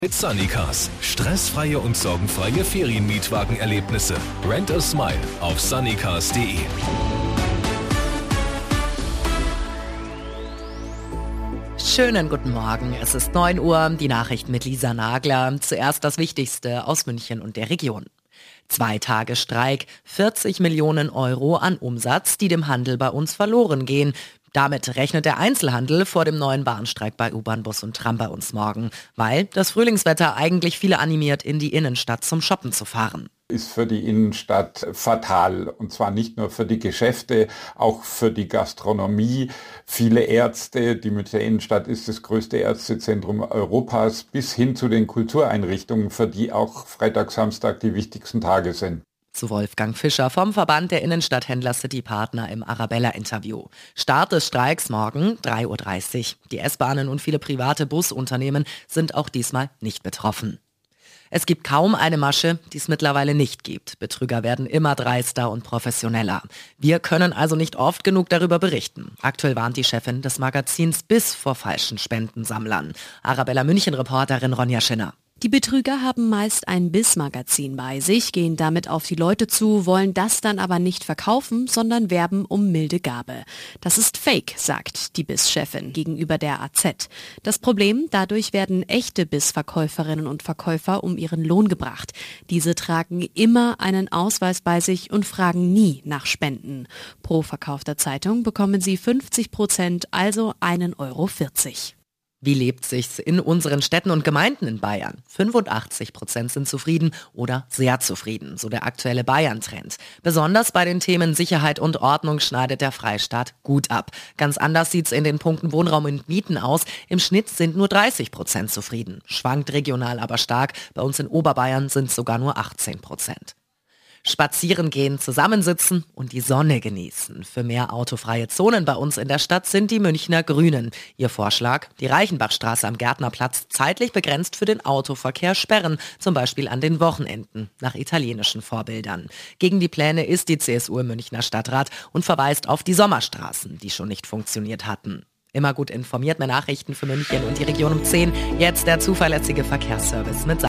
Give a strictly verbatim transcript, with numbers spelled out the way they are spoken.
Mit Sunnycars. Stressfreie und sorgenfreie Ferienmietwagenerlebnisse. Rent a Smile auf sunnycars punkt de. Schönen guten Morgen, es ist neun Uhr, die Nachrichten mit Lisa Nagler. Zuerst das Wichtigste aus München und der Region. Zwei Tage Streik, vierzig Millionen Euro an Umsatz, die dem Handel bei uns verloren gehen. Damit rechnet der Einzelhandel vor dem neuen Bahnstreik bei U-Bahn, Bus und Tram bei uns morgen, weil das Frühlingswetter eigentlich viele animiert, in die Innenstadt zum Shoppen zu fahren. Ist für die Innenstadt fatal, und zwar nicht nur für die Geschäfte, auch für die Gastronomie. Viele Ärzte, die Münchner Innenstadt ist das größte Ärztezentrum Europas, bis hin zu den Kultureinrichtungen, für die auch Freitag, Samstag die wichtigsten Tage sind. Zu Wolfgang Fischer vom Verband der Innenstadthändler City Partner im Arabella-Interview. Start des Streiks morgen drei Uhr dreißig. Die S-Bahnen und viele private Busunternehmen sind auch diesmal nicht betroffen. Es gibt kaum eine Masche, die es mittlerweile nicht gibt. Betrüger werden immer dreister und professioneller. Wir können also nicht oft genug darüber berichten. Aktuell warnt die Chefin des Magazins bis vor falschen Spendensammlern. Arabella München-Reporterin Ronja Schinner. Die Betrüger haben meist ein B I S-Magazin bei sich, gehen damit auf die Leute zu, wollen das dann aber nicht verkaufen, sondern werben um milde Gabe. Das ist Fake, sagt die B I S-Chefin gegenüber der A Z. Das Problem, dadurch werden echte B I S-Verkäuferinnen und Verkäufer um ihren Lohn gebracht. Diese tragen immer einen Ausweis bei sich und fragen nie nach Spenden. Pro verkaufter Zeitung bekommen sie fünfzig Prozent, also einen Euro vierzig. Wie lebt sich's in unseren Städten und Gemeinden in Bayern? fünfundachtzig Prozent sind zufrieden oder sehr zufrieden, so der aktuelle Bayern-Trend. Besonders bei den Themen Sicherheit und Ordnung schneidet der Freistaat gut ab. Ganz anders sieht's in den Punkten Wohnraum und Mieten aus. Im Schnitt sind nur dreißig Prozent zufrieden. Schwankt regional aber stark. Bei uns in Oberbayern sind es sogar nur achtzehn Prozent. Spazieren gehen, zusammensitzen und die Sonne genießen. Für mehr autofreie Zonen bei uns in der Stadt sind die Münchner Grünen. Ihr Vorschlag: die Reichenbachstraße am Gärtnerplatz zeitlich begrenzt für den Autoverkehr sperren, zum Beispiel an den Wochenenden, nach italienischen Vorbildern. Gegen die Pläne ist die C S U im Münchner Stadtrat und verweist auf die Sommerstraßen, die schon nicht funktioniert hatten. Immer gut informiert, mehr Nachrichten für München und die Region um zehn. Jetzt der zuverlässige Verkehrsservice mit